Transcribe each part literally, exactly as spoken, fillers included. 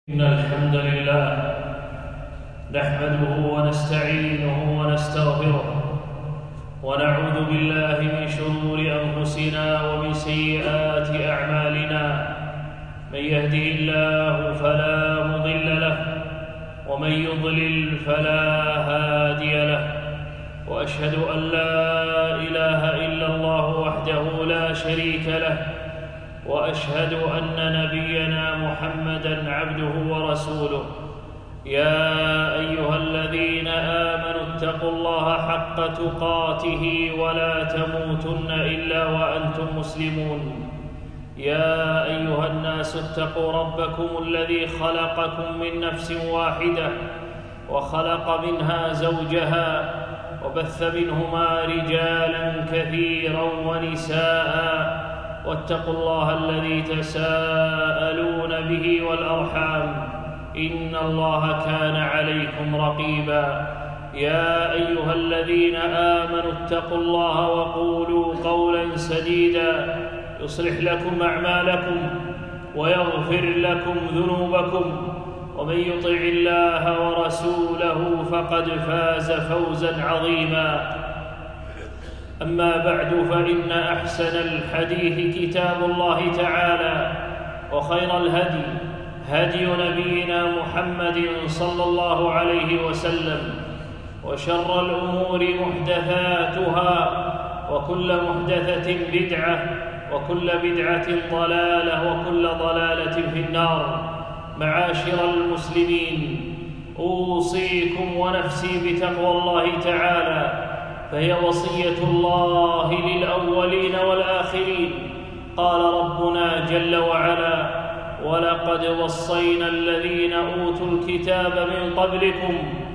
إن الحمد لله نحمده ونستعينه ونستغفره ونعوذ بالله من شرور أنفسنا ومن سيئات أعمالنا. من يهده الله فلا مضل له ومن يضلل فلا هادي له، وأشهد أن لا إله إلا الله وحده لا شريك له، وأشهد أن نبينا محمدًا عبده ورسوله. يا أيها الذين آمنوا اتقوا الله حق تقاته ولا تموتن إلا وأنتم مسلمون. يا أيها الناس اتقوا ربكم الذي خلقكم من نفس واحدة وخلق منها زوجها وبث منهما رجالاً كثيراً ونساءً، واتقوا الله الذي تساءلون به والأرحام إن الله كان عليكم رقيبا. يا أيها الذين آمنوا اتقوا الله وقولوا قولا سديدا يصلح لكم أعمالكم ويغفر لكم ذنوبكم، ومن يطع الله ورسوله فقد فاز فوزا عظيما. أما بعد، فإن أحسن الحديث كتاب الله تعالى، وخير الهدي هدي نبينا محمد صلى الله عليه وسلم، وشر الأمور محدثاتها، وكل محدثة بدعة، وكل بدعة ضلالة، وكل ضلالة في النار. معاشر المسلمين، أوصيكم ونفسي بتقوى الله تعالى، فهي وصية الله للأولين والآخرين. قال ربنا جل وعلا: ولقد وصينا الذين أوتوا الكتاب من قبلكم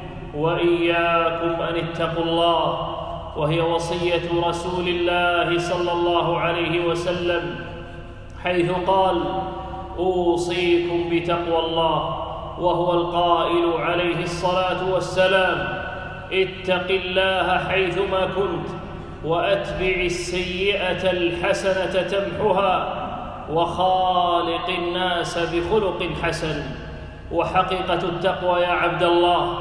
وإياكم أن اتقوا الله، وهي وصية رسول الله صلى الله عليه وسلم، حيث قال: أوصيكم بتقوى الله، وهو القائل عليه الصلاة والسلام: اتق الله حيثما كنت، وأتبع السيئة الحسنة تمحها، وخالق الناس بخلق حسن. وحقيقة التقوى يا عبد الله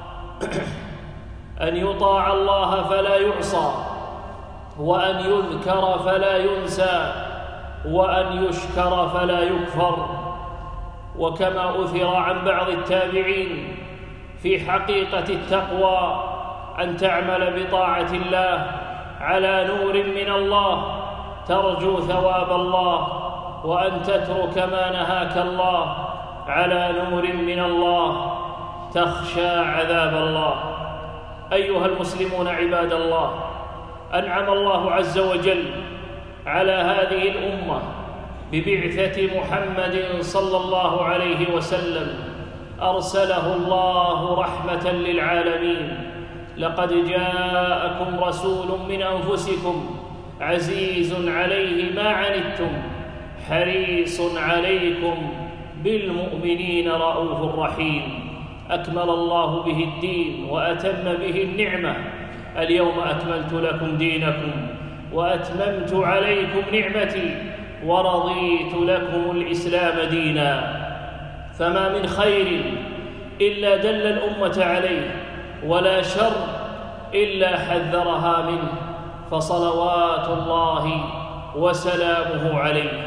أن يطاع الله فلا يعصى، وأن يذكر فلا ينسى، وأن يشكر فلا يكفر. وكما أثر عن بعض التابعين في حقيقة التقوى أن تعمل بطاعة الله على نور من الله ترجو ثواب الله، وأن تترك ما نهاك الله على نور من الله تخشى عذاب الله. أيها المسلمون عباد الله، أنعم الله عز وجل على هذه الأمة ببعثة محمد صلى الله عليه وسلم، أرسله الله رحمة للعالمين. لقد جاءكم رسول من أنفسكم عزيز عليه ما عنتم حريص عليكم بالمؤمنين رؤوف رحيم. أكمل الله به الدين وأتم به النعمة. اليوم أكملت لكم دينكم وأتممت عليكم نعمتي ورضيت لكم الإسلام دينا. فما من خير إلا دل الأمة عليه، ولا شر إلا حذرها منه، فصلوات الله وسلامه عليه.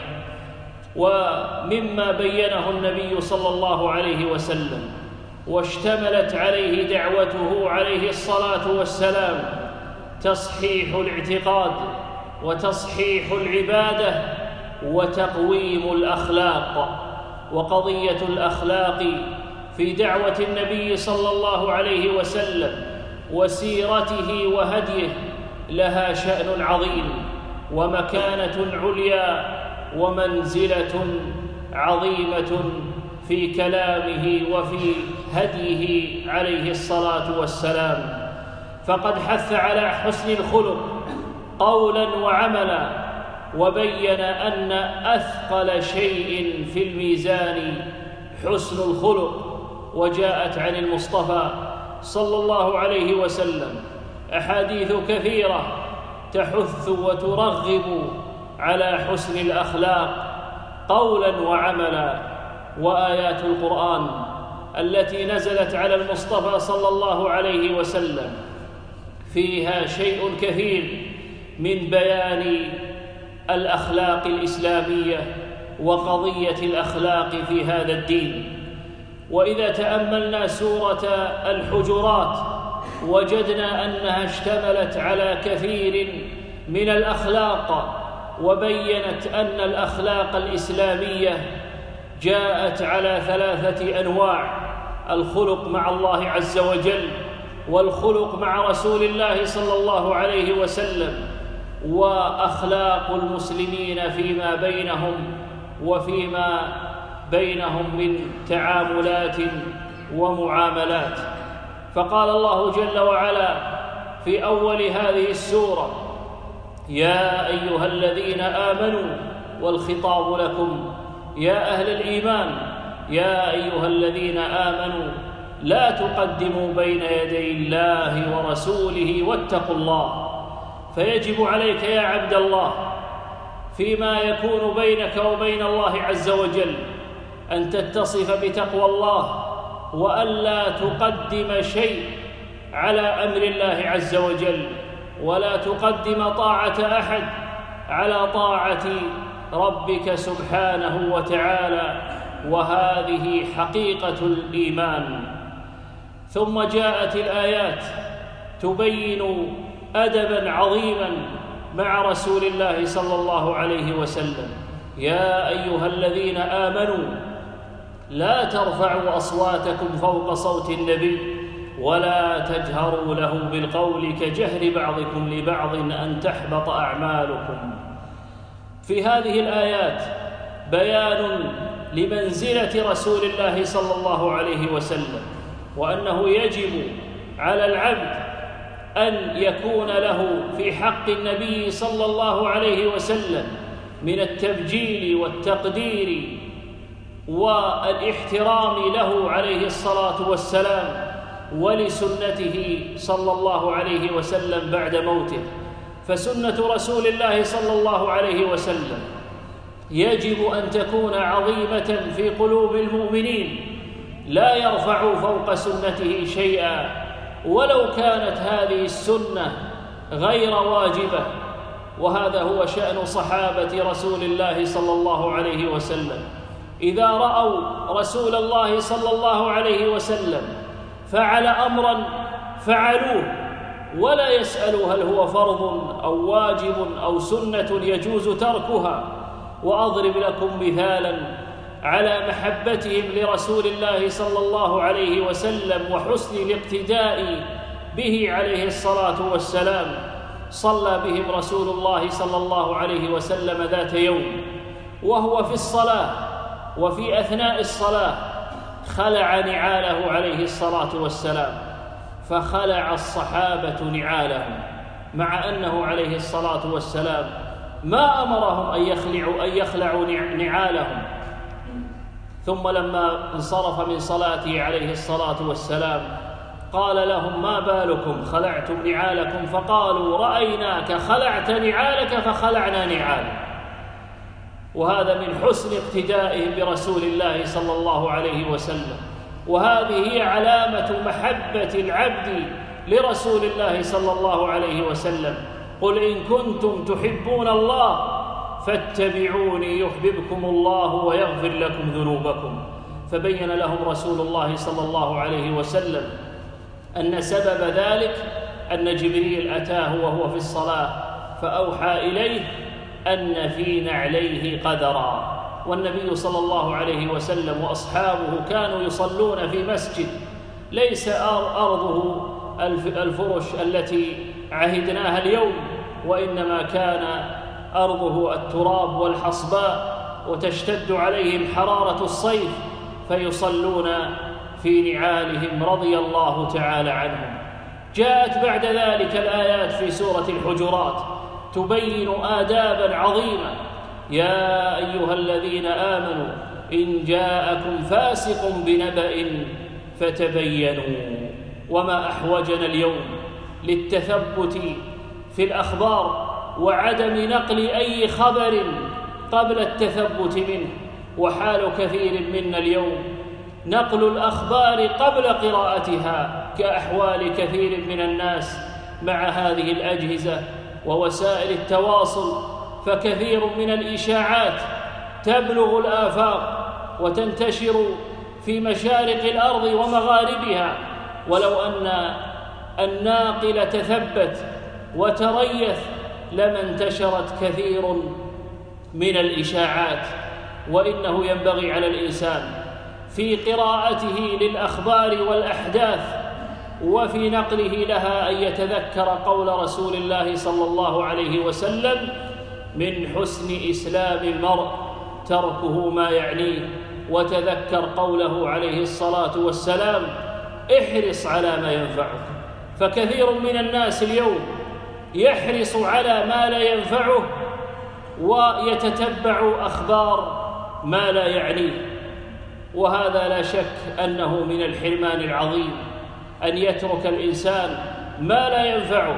ومما بينه النبي صلى الله عليه وسلم واشتملت عليه دعوته عليه الصلاة والسلام تصحيح الاعتقاد وتصحيح العبادة وتقويم الأخلاق. وقضية الأخلاق في دعوة النبي صلى الله عليه وسلم وسيرته وهديه لها شأن عظيم ومكانة عليا ومنزلة عظيمة في كلامه وفي هديه عليه الصلاة والسلام. فقد حث على حسن الخلق قولا وعملا، وبين أن أثقل شيء في الميزان حسن الخلق. وجاءت عن المصطفى صلى الله عليه وسلم أحاديث كثيرة تحث وترغب على حسن الأخلاق قولا وعملا. وآيات القرآن التي نزلت على المصطفى صلى الله عليه وسلم فيها شيء كثير من بيان الأخلاق الإسلامية وقضية الأخلاق في هذا الدين. وإذا تأملنا سورة الحجرات وجدنا أنها اشتملت على كثير من الأخلاق، وبينت أن الأخلاق الإسلامية جاءت على ثلاثة أنواع: الخلق مع الله عز وجل، والخلق مع رسول الله صلى الله عليه وسلم، وأخلاق المسلمين فيما بينهم وفيما بينهم من تعاملات ومعاملات. فقال الله جل وعلا في أول هذه السورة: يا أيها الذين آمنوا، والخطاب لكم يا أهل الإيمان، يا أيها الذين آمنوا لا تقدموا بين يدي الله ورسوله واتقوا الله. فيجب عليك يا عبد الله فيما يكون بينك وبين الله عز وجل أن تتصف بتقوى الله، وألا تقدم شيء على أمر الله عز وجل، ولا تقدم طاعة أحد على طاعة ربك سبحانه وتعالى، وهذه حقيقة الإيمان. ثم جاءت الآيات تبين أدباً عظيماً مع رسول الله صلى الله عليه وسلم: يا أيها الذين آمنوا لا ترفعوا أصواتكم فوق صوت النبي ولا تجهروا له بالقول كجهر بعضكم لبعض أن تحبط أعمالكم. في هذه الآيات بيان لمنزلة رسول الله صلى الله عليه وسلم، وأنه يجب على العبد أن يكون له في حق النبي صلى الله عليه وسلم من التبجيل والتقدير والاحترام له عليه الصلاة والسلام ولسنته صلى الله عليه وسلم بعد موته. فسنة رسول الله صلى الله عليه وسلم يجب أن تكون عظيمة في قلوب المؤمنين، لا يرفع فوق سنته شيئا ولو كانت هذه السنة غير واجبة. وهذا هو شأن صحابة رسول الله صلى الله عليه وسلم، إذا رأوا رسول الله صلى الله عليه وسلم فعل أمرا فعلوه ولا يسألوا هل هو فرض أو واجب أو سنة يجوز تركها. وأضرب لكم مثالا على محبتهم لرسول الله صلى الله عليه وسلم وحسن الاقتداء به عليه الصلاة والسلام. صلى بهم رسول الله صلى الله عليه وسلم ذات يوم وهو في الصلاة، وفي أثناء الصلاة خلع نعاله عليه الصلاة والسلام، فخلع الصحابة نعالهم، مع أنه عليه الصلاة والسلام ما أمرهم أن يخلعوا, أن يخلعوا نعالهم. ثم لما انصرف من صلاته عليه الصلاة والسلام قال لهم: ما بالكم خلعتم نعالكم؟ فقالوا: رأيناك خلعت نعالك فخلعنا نعالك. وهذا من حسن اقتدائهم برسول الله صلى الله عليه وسلم، وهذه هي علامة محبة العبد لرسول الله صلى الله عليه وسلم: قل إن كنتم تحبون الله فاتبعوني يحببكم الله ويغفر لكم ذنوبكم. فبين لهم رسول الله صلى الله عليه وسلم أن سبب ذلك أن جبريل أتاه وهو في الصلاة فأوحى إليه أن في نعليه قدرا. والنبي صلى الله عليه وسلم وأصحابه كانوا يصلون في مسجد ليس أرضه الفرش التي عهدناها اليوم، وإنما كان أرضه التراب والحصباء، وتشتد عليهم حرارة الصيف فيصلون في نعالهم رضي الله تعالى عنهم. جاءت بعد ذلك الآيات في سورة الحجرات تبين آدابا عظيمة: يا أيها الذين آمنوا إن جاءكم فاسق بنبأ فتبينوا. وما أحوجنا اليوم للتثبت في الأخبار وعدم نقل أي خبر قبل التثبت منه، وحال كثير منا اليوم نقل الأخبار قبل قراءتها كأحوال كثير من الناس مع هذه الأجهزة ووسائل التواصل، فكثير من الإشاعات تبلغ الآفاق وتنتشر في مشارق الأرض ومغاربها، ولو أن الناقل تثبت وتريث لما انتشرت كثير من الإشاعات. وإنه ينبغي على الإنسان في قراءته للأخبار والأحداث وفي نقله لها أن يتذكر قول رسول الله صلى الله عليه وسلم: من حسن إسلام المرء تركه ما يعنيه. وتذكر قوله عليه الصلاة والسلام: احرص على ما ينفعك. فكثير من الناس اليوم يحرص على ما لا ينفعه ويتتبع أخبار ما لا يعنيه، وهذا لا شك أنه من الحرمان العظيم أن يترك الإنسان ما لا ينفعه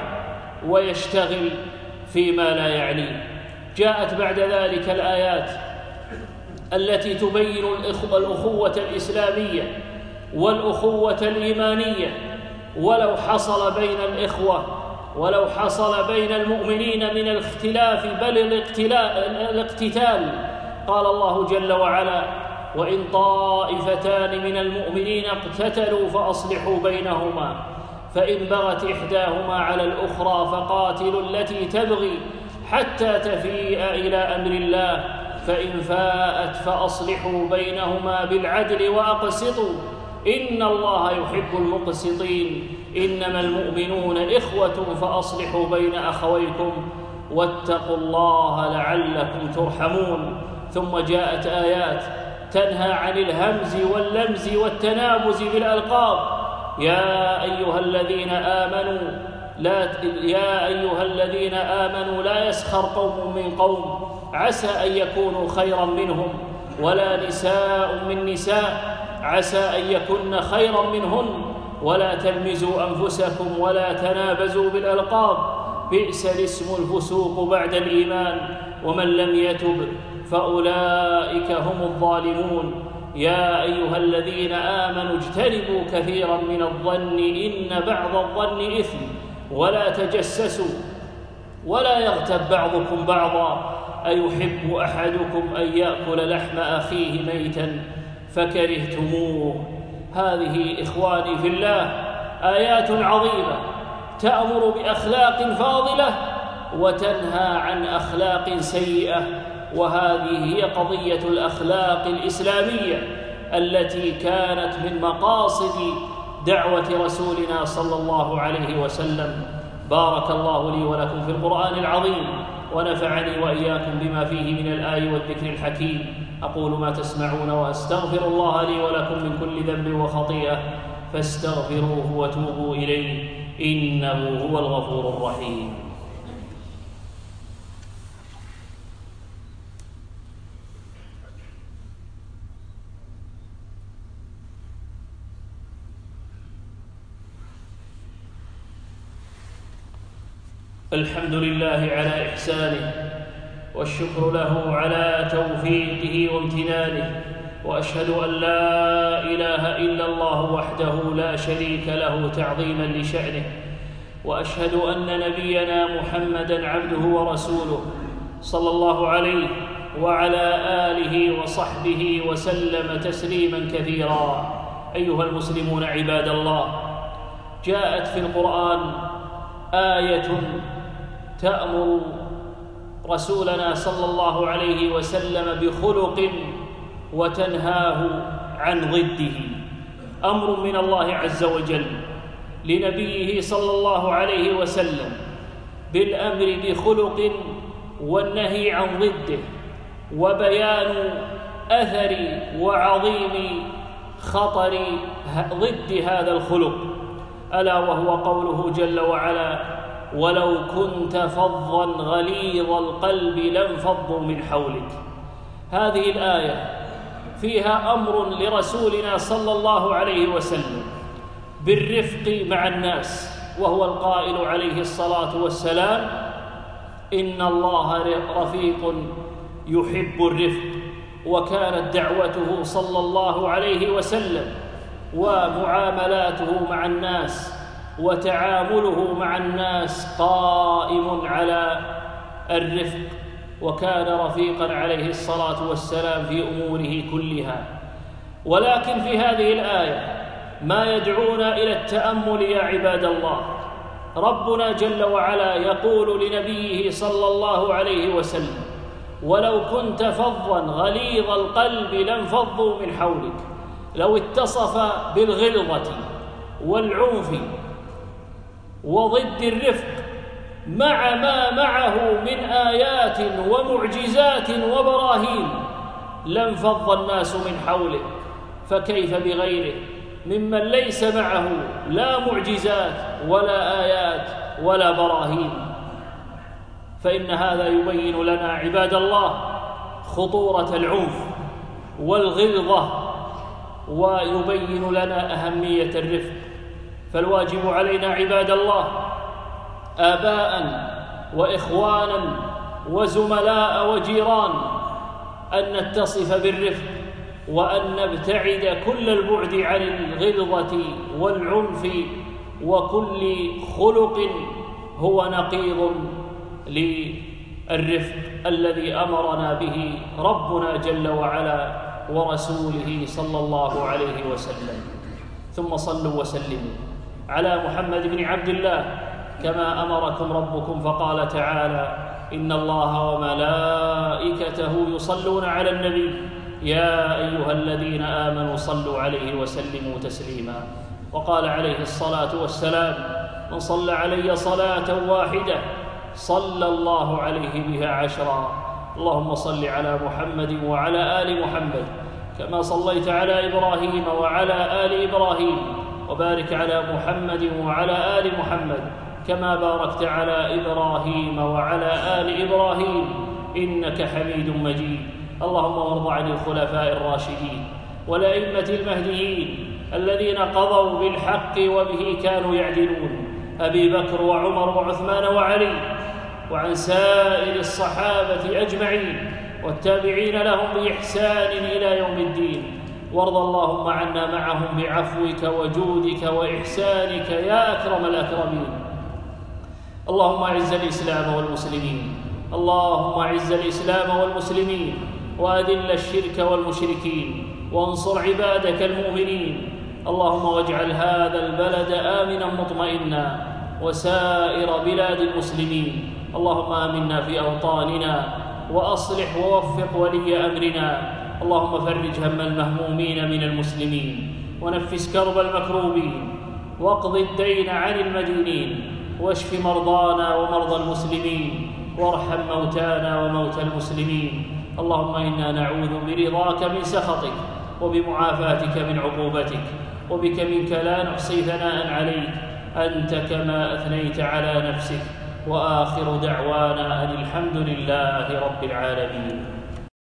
ويشتغل فيما لا يعنيه. جاءت بعد ذلك الآيات التي تبين الأخوة الإسلامية والأخوة الإيمانية. ولو حصل بين الإخوة ولو حصل بين المؤمنين من الاختلاف بل الاقتتال، قال الله جل وعلا: وإن طائفتان من المؤمنين اقتتلوا فأصلحوا بينهما فإن بغت إحداهما على الأخرى فقاتلوا التي تبغي حتى تفيء إلى أمر الله فإن فاءت فأصلحوا بينهما بالعدل وأقسطوا إن الله يحب المقسطين إنما المؤمنون إخوة فأصلحوا بين أخويكم واتقوا الله لعلكم ترحمون. ثم جاءت آيات تنهى عن الهمز واللمز والتنابز بالألقاب: يا أيها الذين آمنوا لا يا أيها الذين آمنوا لا يسخر قوم من قوم عسى أن يكونوا خيرا منهم ولا نساء من نساء عسى أن يكن خيرا منهن ولا تلمزوا أنفسكم ولا تنابزوا بالألقاب بئس الاسم الفسوق بعد الإيمان ومن لم يتب فأولئك هم الظالمون. يا أيها الذين آمنوا اجتنبوا كثيرا من الظن إن بعض الظن إثم ولا تجسسوا ولا يغتب بعضكم بعضا أيحب أحدكم أن يأكل لحم أخيه ميتا فكرهتموه. هذه إخواني في الله آيات عظيمة تأمر بأخلاق فاضلة وتنهى عن أخلاق سيئة، وهذه هي قضية الأخلاق الإسلامية التي كانت من مقاصد دعوة رسولنا صلى الله عليه وسلم. بارك الله لي ولكم في القرآن العظيم ونفعني وإياكم بما فيه من الآي والذكر الحكيم. أقول ما تسمعون وأستغفر الله لي ولكم من كل ذنب وخطيئة فاستغفروه وتوبوا إليه إنه هو الغفور الرحيم. الحمد لله على إحسانه والشكر له على توفيقه وامتنانه، وأشهد أن لا إله إلا الله وحده لا شريك له تعظيما لشأنه، وأشهد أن نبينا محمدًا عبده ورسوله صلى الله عليه وعلى آله وصحبه وسلم تسليما كثيرا. أيها المسلمون عباد الله، جاءت في القرآن آية تأمر رسولنا صلى الله عليه وسلم بخلق وتنهاه عن ضده. أمر من الله عز وجل لنبيه صلى الله عليه وسلم بالأمر بخلق والنهي عن ضده، وبيان أثر وعظيم خطر ضد هذا الخلق، ألا وهو قوله جل وعلا: ولو كنت فظا غليظ القلب لانفضوا من حولك. هذه الآية فيها أمر لرسولنا صلى الله عليه وسلم بالرفق مع الناس، وهو القائل عليه الصلاة والسلام: إن الله رفيق يحب الرفق. وكانت دعوته صلى الله عليه وسلم ومعاملاته مع الناس وتعامله مع الناس قائم على الرفق، وكان رفيقا عليه الصلاة والسلام في أموره كلها. ولكن في هذه الآية ما يدعونا إلى التأمل يا عباد الله. ربنا جل وعلا يقول لنبيه صلى الله عليه وسلم: ولو كنت فظا غليظ القلب لانفضوا من حولك. لو اتصف بالغلظة والعنف وضد الرفق مع ما معه من آيات ومعجزات وبراهين لانفض الناس من حوله، فكيف بغيره ممن ليس معه لا معجزات ولا آيات ولا براهين؟ فإن هذا يبين لنا عباد الله خطورة العنف والغلظة، ويبين لنا أهمية الرفق. فالواجب علينا عباد الله آباء وإخوانا وزملاء وجيران أن نتصف بالرفق، وأن نبتعد كل البعد عن الغلظة والعنف وكل خلق هو نقيض للرفق الذي أمرنا به ربنا جل وعلا ورسوله صلى الله عليه وسلم. ثم صلوا وسلموا على محمد بن عبد الله كما أمركم ربكم، فقال تعالى: إن الله وملائكته يصلون على النبي يا أيها الذين آمنوا صلوا عليه وسلموا تسليما. وقال عليه الصلاة والسلام: من صلى علي صلاة واحدة صلى الله عليه بها عشرا. اللهم صل على محمد وعلى آل محمد كما صليت على إبراهيم وعلى آل إبراهيم، وبارك على محمد وعلى آل محمد كما باركت على إبراهيم وعلى آل إبراهيم إنك حميد مجيد. اللهم وارض عن الخلفاء الراشدين والأئمة المهديين الذين قضوا بالحق وبه كانوا يعدلون، أبي بكر وعمر وعثمان وعلي، وعن سائر الصحابة أجمعين والتابعين لهم بإحسان إلى يوم الدين. وارض اللهم عنا معهم بعفوك وجودك وإحسانك يا أكرم الأكرمين. اللهم أعز الإسلام والمسلمين، اللهم أعز الإسلام والمسلمين، وأذل الشرك والمشركين، وانصر عبادك المؤمنين. اللهم واجعل هذا البلد آمنا مطمئنا وسائر بلاد المسلمين. اللهم آمنا في أوطاننا وأصلح ووفق ولي أمرنا. اللهم فرج هم المهمومين من المسلمين، ونفس كرب المكروبين، واقض الدين عن المدينين، واشف مرضانا ومرضى المسلمين، وارحم موتانا وموتى المسلمين. اللهم إنا نعوذ برضاك من سخطك وبمعافاتك من عقوبتك، وبك منك لا نحصي ثناء عليك أنت كما أثنيت على نفسك. وآخر دعوانا أن الحمد لله رب العالمين.